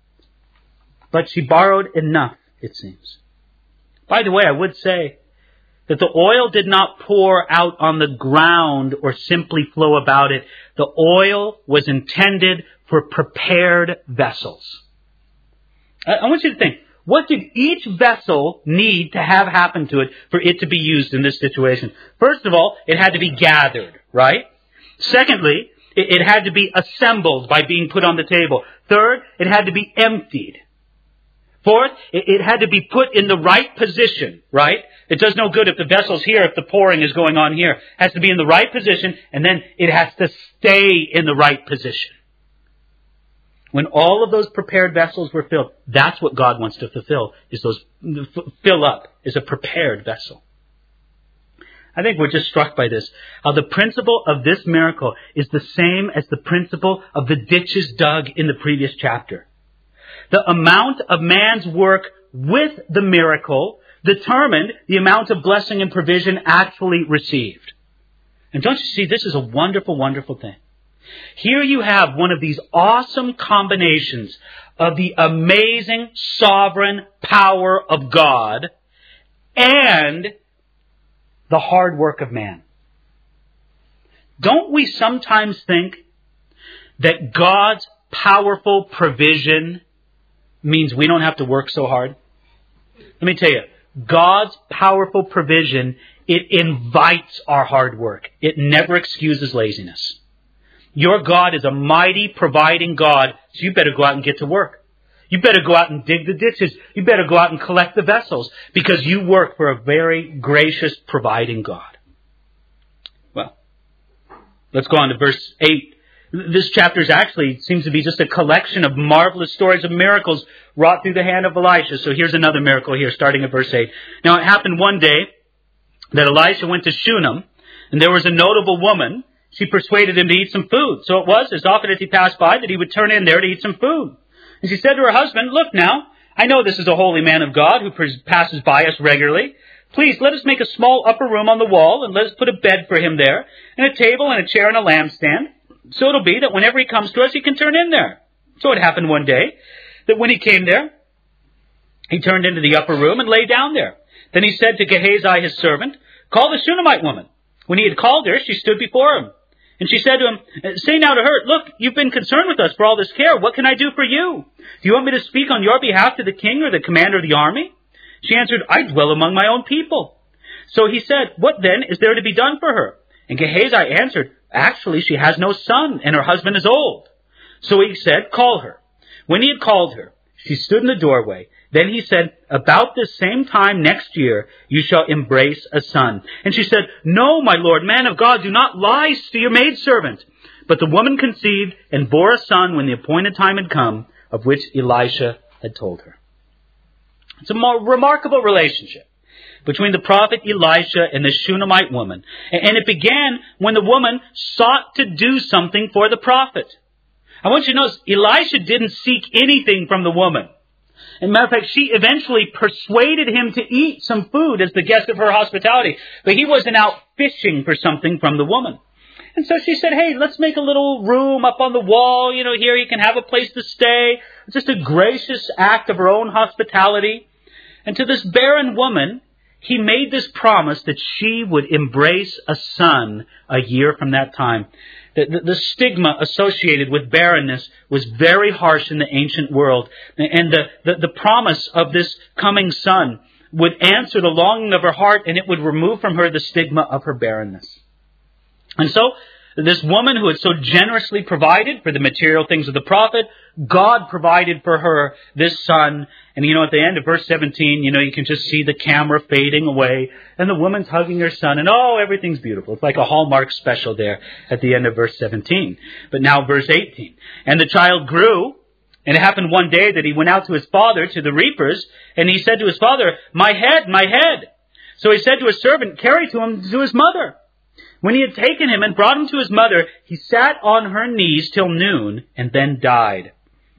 S1: But she borrowed enough, it seems. By the way, I would say that the oil did not pour out on the ground or simply flow about it. The oil was intended for prepared vessels. I want you to think, what did each vessel need to have happen to it for it to be used in this situation? First of all, it had to be gathered, right? Secondly, it had to be assembled by being put on the table. Third, it had to be emptied. Fourth, it had to be put in the right position, right? It does no good if the vessel's here, if the pouring is going on here. It has to be in the right position, and then it has to stay in the right position. When all of those prepared vessels were filled, that's what God wants to fulfill, is those, fill up, is a prepared vessel. I think we're just struck by this. How the principle of this miracle is the same as the principle of the ditches dug in the previous chapter. The amount of man's work with the miracle determined the amount of blessing and provision actually received. And don't you see, this is a wonderful, wonderful thing. Here you have one of these awesome combinations of the amazing sovereign power of God and the hard work of man. Don't we sometimes think that God's powerful provision means we don't have to work so hard? Let me tell you, God's powerful provision, it invites our hard work. It never excuses laziness. Your God is a mighty providing God, so you better go out and get to work. You better go out and dig the ditches. You better go out and collect the vessels, because you work for a very gracious providing God. Well, let's go on to verse eight. This chapter is actually seems to be just a collection of marvelous stories of miracles wrought through the hand of Elisha. So here's another miracle here, starting at verse eight. Now it happened one day that Elisha went to Shunem, and there was a notable woman. She persuaded him to eat some food. So it was, as often as he passed by, that he would turn in there to eat some food. And she said to her husband, "Look now, I know this is a holy man of God who passes by us regularly. Please, let us make a small upper room on the wall, and let us put a bed for him there, and a table and a chair and a lampstand. So it'll be that whenever he comes to us, he can turn in there." So it happened one day that when he came there, he turned into the upper room and lay down there. Then he said to Gehazi, his servant, "Call the Shunammite woman." When he had called her, she stood before him. And she said to him, "Say now to her, look, you've been concerned with us for all this care. What can I do for you? Do you want me to speak on your behalf to the king or the commander of the army?" She answered, "I dwell among my own people." So he said, "What then is there to be done for her?" And Gehazi answered, "Actually, she has no son, and her husband is old." So he said, "Call her." When he had called her, she stood in the doorway. Then he said, "About this same time next year, you shall embrace a son." And she said, "No, my lord, man of God, do not lie to your maidservant." But the woman conceived and bore a son when the appointed time had come, of which Elisha had told her. It's a more remarkable relationship between the prophet Elisha and the Shunammite woman. And it began when the woman sought to do something for the prophet. I want you to notice, Elisha didn't seek anything from the woman. As a matter of fact, she eventually persuaded him to eat some food as the guest of her hospitality. But he wasn't out fishing for something from the woman. And so she said, "Hey, let's make a little room up on the wall. You know, here you can have a place to stay." It's just a gracious act of her own hospitality. And to this barren woman, he made this promise that she would embrace a son a year from that time. The, the, the stigma associated with barrenness was very harsh in the ancient world. And the, the, the promise of this coming son would answer the longing of her heart, and it would remove from her the stigma of her barrenness. And so, this woman who had so generously provided for the material things of the prophet, God provided for her this son. And you know, at the end of verse seventeen, you know, you can just see the camera fading away, and the woman's hugging her son, and oh, everything's beautiful. It's like a Hallmark special there at the end of verse seventeen. But now verse eighteen. "And the child grew, and it happened one day that he went out to his father, to the reapers, and he said to his father, 'My head, my head.' So he said to his servant, 'Carry to him to his mother.' When he had taken him and brought him to his mother, he sat on her knees till noon, and then died.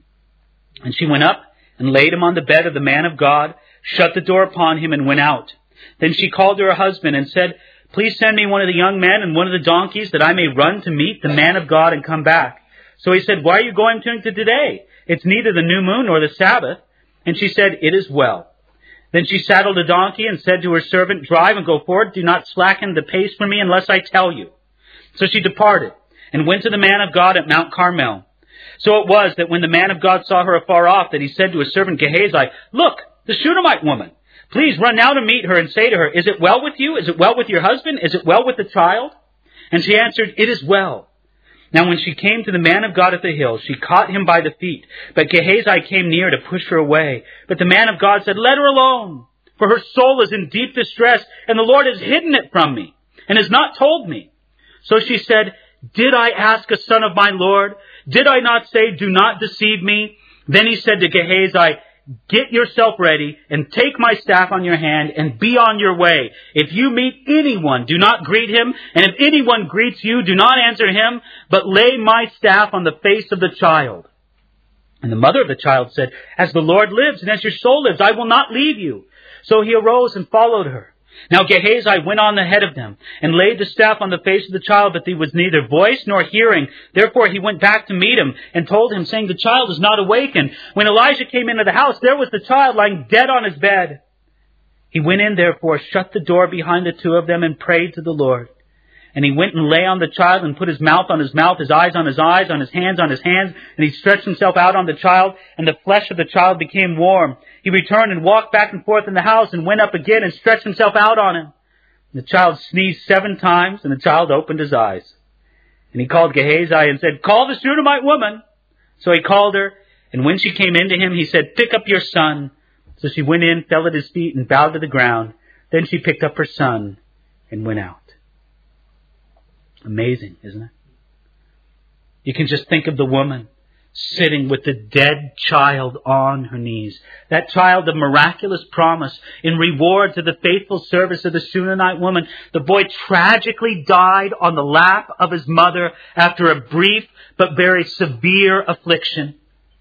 S1: And she went up and laid him on the bed of the man of God, shut the door upon him, and went out. Then she called to her husband and said, 'Please send me one of the young men and one of the donkeys, that I may run to meet the man of God and come back.' So he said, 'Why are you going to him today? It's neither the new moon nor the Sabbath.' And she said, 'It is well.' Then she saddled a donkey and said to her servant, 'Drive and go forward. Do not slacken the pace for me unless I tell you.' So she departed and went to the man of God at Mount Carmel. So it was that when the man of God saw her afar off, that he said to his servant Gehazi, 'Look, the Shunammite woman. Please run now to meet her and say to her, Is it well with you? Is it well with your husband? Is it well with the child?' And she answered, 'It is well.' Now when she came to the man of God at the hill, she caught him by the feet. But Gehazi came near to push her away. But the man of God said, 'Let her alone, for her soul is in deep distress, and the Lord has hidden it from me, and has not told me.' So she said, 'Did I ask a son of my Lord? Did I not say, do not deceive me?' Then he said to Gehazi, get yourself ready and take my staff on your hand and be on your way. If you meet anyone, do not greet him. And if anyone greets you, do not answer him, but lay my staff on the face of the child. And the mother of the child said, as the Lord lives and as your soul lives, I will not leave you. So he arose and followed her. Now Gehazi went on ahead of them and laid the staff on the face of the child, but there was neither voice nor hearing. Therefore he went back to meet him and told him, saying, the child is not awakened. When Elijah came into the house, there was the child lying dead on his bed. He went in, therefore, shut the door behind the two of them and prayed to the Lord. And he went and lay on the child and put his mouth on his mouth, his eyes on his eyes, on his hands on his hands. And he stretched himself out on the child, and the flesh of the child became warm. He returned and walked back and forth in the house and went up again and stretched himself out on him. And the child sneezed seven times, and the child opened his eyes. And he called Gehazi and said, call the Shunammite woman. So he called her, and when she came in to him, he said, pick up your son. So she went in, fell at his feet, and bowed to the ground. Then she picked up her son and went out. Amazing, isn't it? You can just think of the woman sitting with the dead child on her knees. That child of miraculous promise in reward to the faithful service of the Shunammite woman. The boy tragically died on the lap of his mother after a brief but very severe affliction.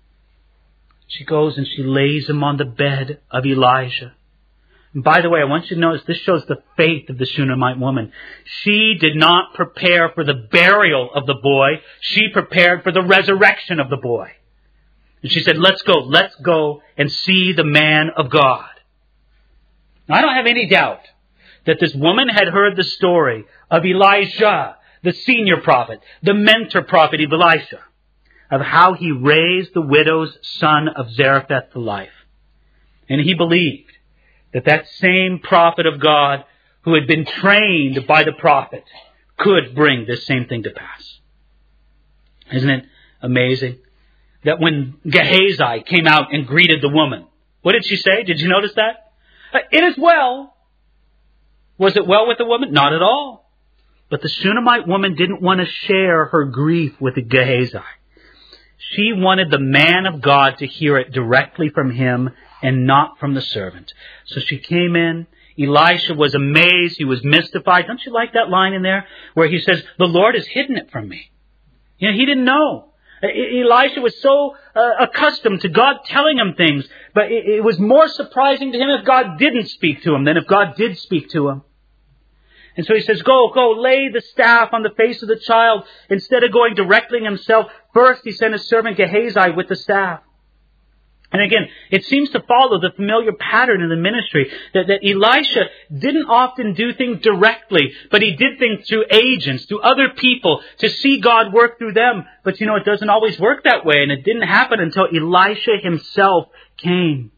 S1: She goes and she lays him on the bed of Elijah. And by the way, I want you to notice this shows the faith of the Shunammite woman. She did not prepare for the burial of the boy. She prepared for the resurrection of the boy. And she said, let's go, let's go and see the man of God. Now, I don't have any doubt that this woman had heard the story of Elijah, the senior prophet, the mentor prophet of Elisha, of how he raised the widow's son of Zarephath to life. And he believed that that same prophet of God who had been trained by the prophet could bring this same thing to pass. Isn't it amazing that when Gehazi came out and greeted the woman, what did she say? Did you notice that? It is well. Was it well with the woman? Not at all. But the Shunammite woman didn't want to share her grief with Gehazi. She wanted the man of God to hear it directly from him and not from the servant. So she came in. Elisha was amazed. He was mystified. Don't you like that line in there where he says, the Lord has hidden it from me? You know, he didn't know. Elisha was so uh, accustomed to God telling him things, but it, it was more surprising to him if God didn't speak to him than if God did speak to him. And so he says, go, go, lay the staff on the face of the child. Instead of going directly himself, first he sent his servant Gehazi with the staff. And again, it seems to follow the familiar pattern in the ministry that, that Elisha didn't often do things directly, but he did things through agents, through other people, to see God work through them. But you know, it doesn't always work that way, and it didn't happen until Elisha himself came.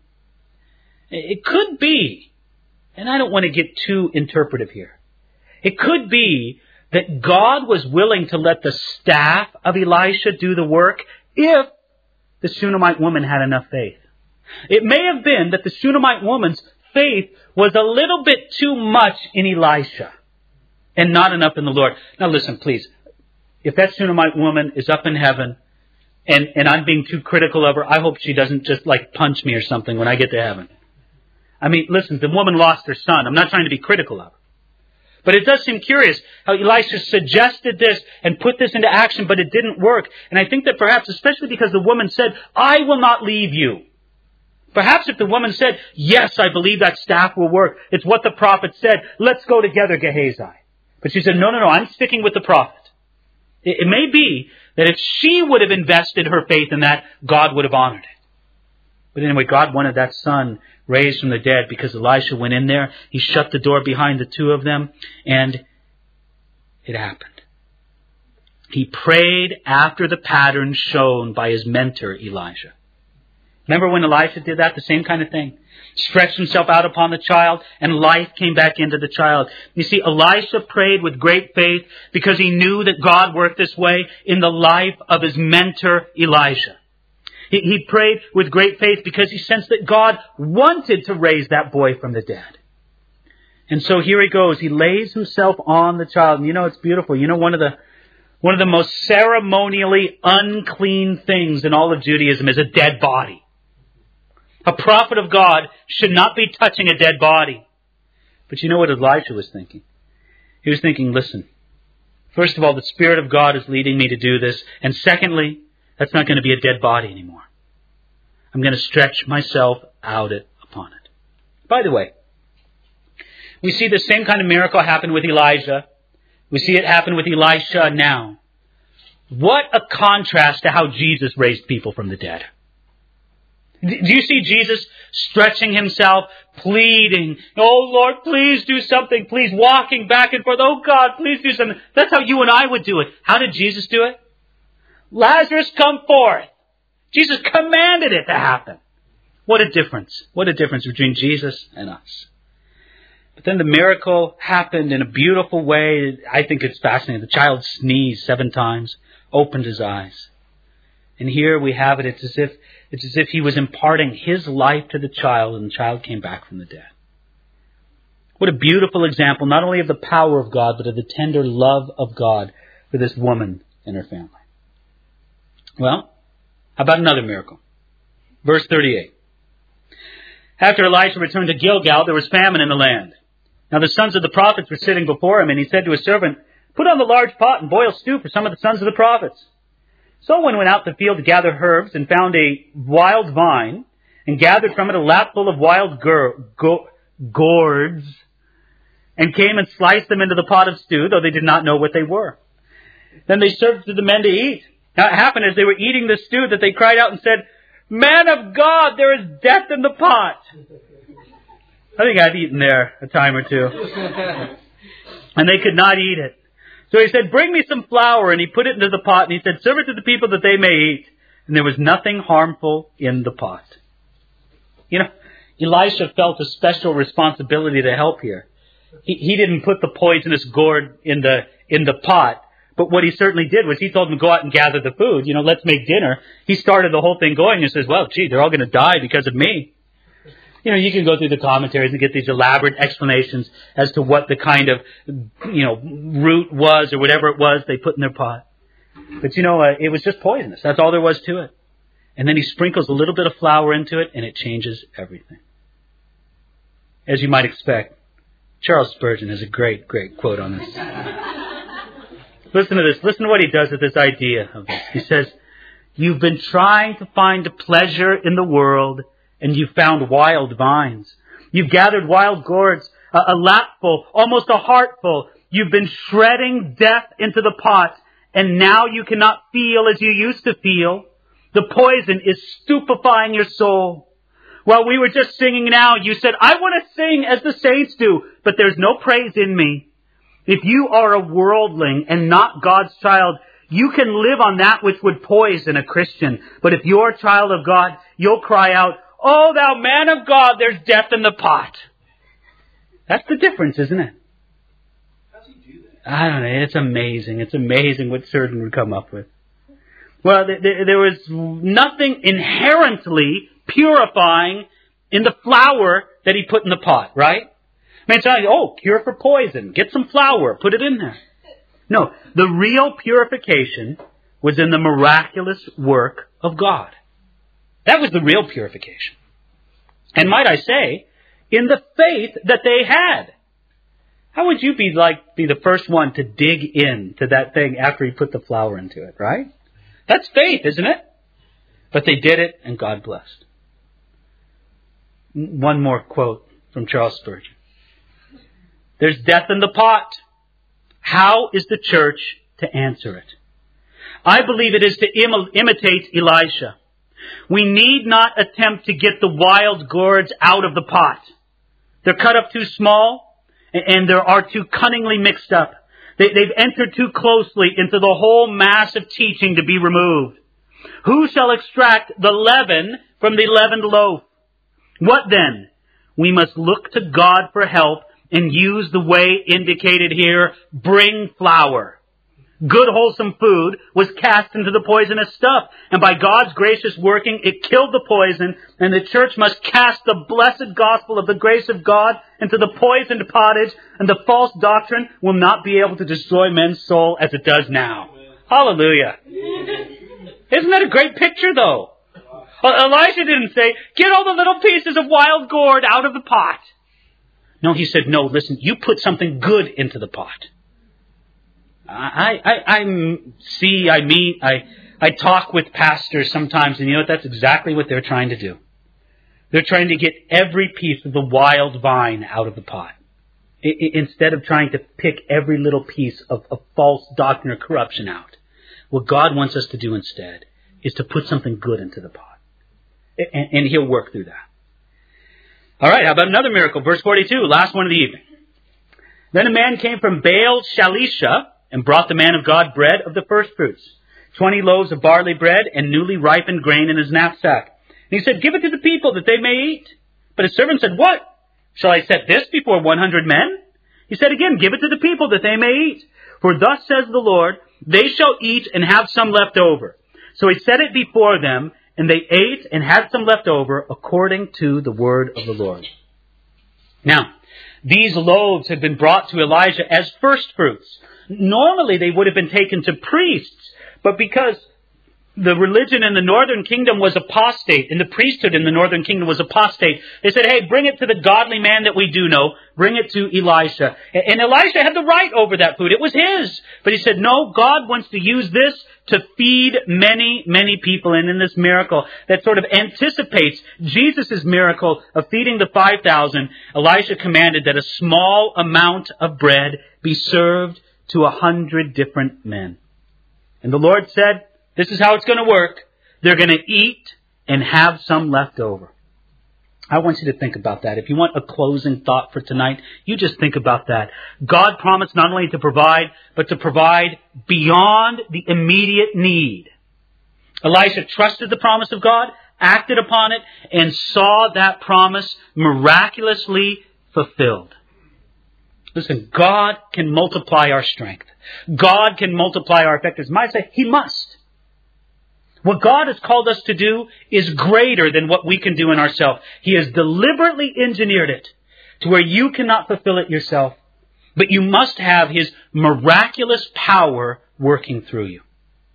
S1: It could be, and I don't want to get too interpretive here, it could be that God was willing to let the staff of Elisha do the work if the Shunammite woman had enough faith. It may have been that the Shunammite woman's faith was a little bit too much in Elisha and not enough in the Lord. Now listen, please. If that Shunammite woman is up in heaven and, and I'm being too critical of her, I hope she doesn't just like punch me or something when I get to heaven. I mean, listen, the woman lost her son. I'm not trying to be critical of her. But it does seem curious how Elisha suggested this and put this into action, but it didn't work. And I think that perhaps, especially because the woman said, I will not leave you. Perhaps if the woman said, yes, I believe that staff will work. It's what the prophet said. Let's go together, Gehazi. But she said, no, no, no, I'm sticking with the prophet. It, it may be that if she would have invested her faith in that, God would have honored it. But anyway, God wanted that son raised from the dead because Elisha went in there. He shut the door behind the two of them, and it happened. He prayed after the pattern shown by his mentor, Elijah. Remember when Elisha did that? The same kind of thing. Stretched himself out upon the child, and life came back into the child. You see, Elisha prayed with great faith because he knew that God worked this way in the life of his mentor, Elijah. He prayed with great faith because he sensed that God wanted to raise that boy from the dead. And so here he goes. He lays himself on the child. And you know, it's beautiful. You know, one of the one of the most ceremonially unclean things in all of Judaism is a dead body. A prophet of God should not be touching a dead body. But you know what Elijah was thinking? He was thinking, listen, first of all, the Spirit of God is leading me to do this. And secondly, that's not going to be a dead body anymore. I'm going to stretch myself out it upon it. By the way, we see the same kind of miracle happen with Elijah. We see it happen with Elisha now. What a contrast to how Jesus raised people from the dead. Do you see Jesus stretching himself, pleading, oh Lord, please do something, please, walking back and forth, oh God, please do something. That's how you and I would do it. How did Jesus do it? Lazarus, come forth. Jesus commanded it to happen. What a difference. What a difference between Jesus and us. But then the miracle happened in a beautiful way. I think it's fascinating. The child sneezed seven times, opened his eyes. And here we have it. It's as if, it's as if he was imparting his life to the child, and the child came back from the dead. What a beautiful example, not only of the power of God, but of the tender love of God for this woman and her family. Well, how about another miracle? Verse thirty-eight. After Elisha returned to Gilgal, there was famine in the land. Now the sons of the prophets were sitting before him, and he said to his servant, put on the large pot and boil stew for some of the sons of the prophets. So one went out to the field to gather herbs and found a wild vine and gathered from it a lapful of wild gur- go- gourds and came and sliced them into the pot of stew, though they did not know what they were. Then they served to the men to eat. Now it happened as they were eating the stew that they cried out and said, Man of God, there is death in the pot. I think I've eaten there a time or two. And they could not eat it. So he said, bring me some flour. And he put it into the pot. And he said, serve it to the people that they may eat. And there was nothing harmful in the pot. You know, Elisha felt a special responsibility to help here. He, he didn't put the poisonous gourd in the, in the pot. But what he certainly did was he told them to go out and gather the food. You know, let's make dinner. He started the whole thing going and says, well, gee, they're all going to die because of me. You know, you can go through the commentaries and get these elaborate explanations as to what the kind of, you know, root was or whatever it was they put in their pot. But, you know, uh, it was just poisonous. That's all there was to it. And then he sprinkles a little bit of flour into it and it changes everything. As you might expect, Charles Spurgeon has a great, great quote on this. Listen to this. Listen to what he does with this idea of this. He says, you've been trying to find a pleasure in the world, and you've found wild vines. You've gathered wild gourds, a, a lapful, almost a heartful. You've been shredding death into the pot, and now you cannot feel as you used to feel. The poison is stupefying your soul. While we were just singing now, you said, I want to sing as the saints do, but there's no praise in me. If you are a worldling and not God's child, you can live on that which would poison a Christian. But if you're a child of God, you'll cry out, oh, thou man of God, there's death in the pot. That's the difference, isn't it?
S2: How does he do that?
S1: I don't know. It's amazing. It's amazing what Spurgeon would come up with. Well, there, there was nothing inherently purifying in the flour that he put in the pot, right? I mean, it's not like, oh, cure for poison. Get some flour. Put it in there. No, the real purification was in the miraculous work of God. That was the real purification. And might I say, in the faith that they had. How would you be like, be the first one to dig in to that thing after he put the flour into it, right? That's faith, isn't it? But they did it, and God blessed. One more quote from Charles Spurgeon. There's death in the pot. How is the church to answer it? I believe it is to im- imitate Elisha. We need not attempt to get the wild gourds out of the pot. They're cut up too small, and they are too cunningly mixed up. They, they've entered too closely into the whole mass of teaching to be removed. Who shall extract the leaven from the leavened loaf? What then? We must look to God for help and use the way indicated here, bring flour. Good wholesome food was cast into the poisonous stuff, and by God's gracious working, it killed the poison, and the church must cast the blessed gospel of the grace of God into the poisoned pottage, and the false doctrine will not be able to destroy men's soul as it does now. Hallelujah. Isn't that a great picture, though? Elijah didn't say, get all the little pieces of wild gourd out of the pot. No, he said, no, listen, you put something good into the pot. I, I, I see, I meet, I, I talk with pastors sometimes, and you know what? That's exactly what they're trying to do. They're trying to get every piece of the wild vine out of the pot. I, I, instead of trying to pick every little piece of, of false doctrine or corruption out. What God wants us to do instead is to put something good into the pot. And, and He'll work through that. All right, how about another miracle? Verse forty-two, last one of the evening. Then a man came from Baal Shalisha and brought the man of God bread of the first fruits, twenty loaves of barley bread and newly ripened grain in his knapsack. And he said, give it to the people that they may eat. But his servant said, what? Shall I set this before one hundred men? He said again, give it to the people that they may eat. For thus says the Lord, they shall eat and have some left over. So he set it before them, and they ate and had some left over according to the word of the Lord. Now, these loaves had been brought to Elijah as first fruits. Normally they would have been taken to priests, but because the religion in the northern kingdom was apostate, and the priesthood in the northern kingdom was apostate, they said, hey, bring it to the godly man that we do know. Bring it to Elisha. And Elisha had the right over that food. It was his. But he said, no, God wants to use this to feed many, many people. And in this miracle that sort of anticipates Jesus' miracle of feeding the five thousand, Elisha commanded that a small amount of bread be served to a hundred different men. And the Lord said, this is how it's going to work. They're going to eat and have some left over. I want you to think about that. If you want a closing thought for tonight, you just think about that. God promised not only to provide, but to provide beyond the immediate need. Elisha trusted the promise of God, acted upon it, and saw that promise miraculously fulfilled. Listen, God can multiply our strength. God can multiply our effectiveness. Might say, He must. What God has called us to do is greater than what we can do in ourselves. He has deliberately engineered it to where you cannot fulfill it yourself, but you must have His miraculous power working through you.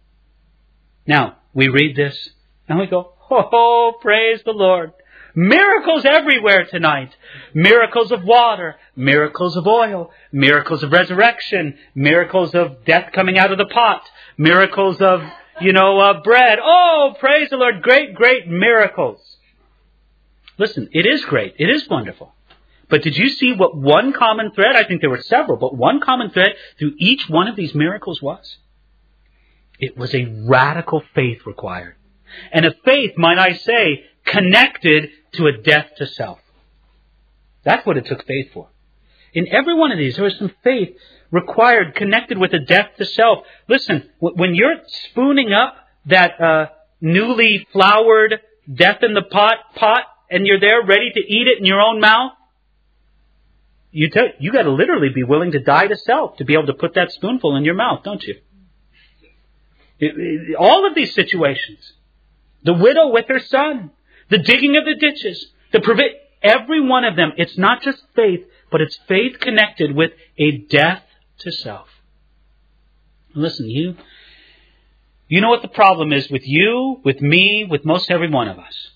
S1: Now, we read this and we go, oh, praise the Lord. Miracles everywhere tonight. Miracles of water, miracles of oil, miracles of resurrection, miracles of death coming out of the pot, miracles of You know, uh, bread. Oh, praise the Lord. Great, great miracles. Listen, it is great. It is wonderful. But did you see what one common thread? I think there were several, but one common thread through each one of these miracles was? It was a radical faith required. And a faith, might I say, connected to a death to self. That's what it took faith for. In every one of these, there was some faith required, connected with a death to self. Listen, when you're spooning up that uh, newly floured death in the pot pot, and you're there ready to eat it in your own mouth, you t- you got to literally be willing to die to self to be able to put that spoonful in your mouth, don't you? It, it, all of these situations, the widow with her son, the digging of the ditches, the provi- every one of them, it's not just faith, but it's faith connected with a death to self. Listen, you, you know what the problem is with you, with me, with most every one of us.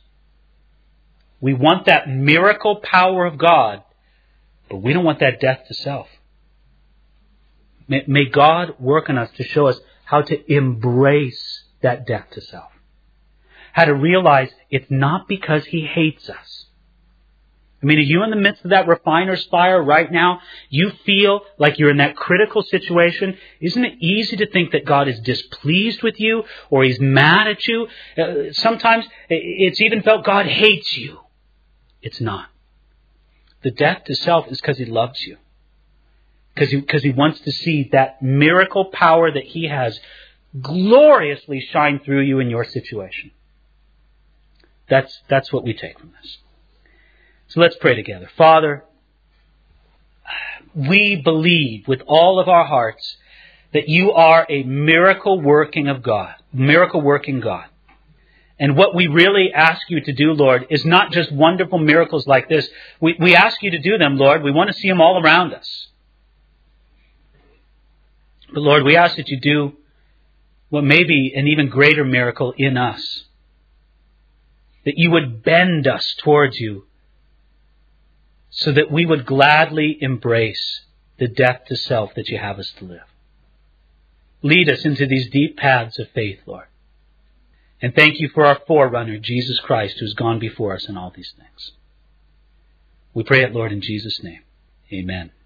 S1: We want that miracle power of God, but we don't want that death to self. May, may God work on us to show us how to embrace that death to self. How to realize it's not because He hates us. I mean, are you in the midst of that refiner's fire right now? You feel like you're in that critical situation. Isn't it easy to think that God is displeased with you or He's mad at you? Uh, sometimes it's even felt God hates you. It's not. The death to self is because He loves you. Because he, because He wants to see that miracle power that He has gloriously shine through you in your situation. That's, that's what we take from this. So let's pray together. Father, we believe with all of our hearts that You are a miracle working of God, miracle working God. And what we really ask You to do, Lord, is not just wonderful miracles like this. We, we ask You to do them, Lord. We want to see them all around us. But Lord, we ask that You do what may be an even greater miracle in us. that you would bend us towards you so that we would gladly embrace the death to self that you have us to live. Lead us into these deep paths of faith, Lord. And thank you for our forerunner, Jesus Christ, who's gone before us in all these things. We pray it, Lord, in Jesus' name. Amen.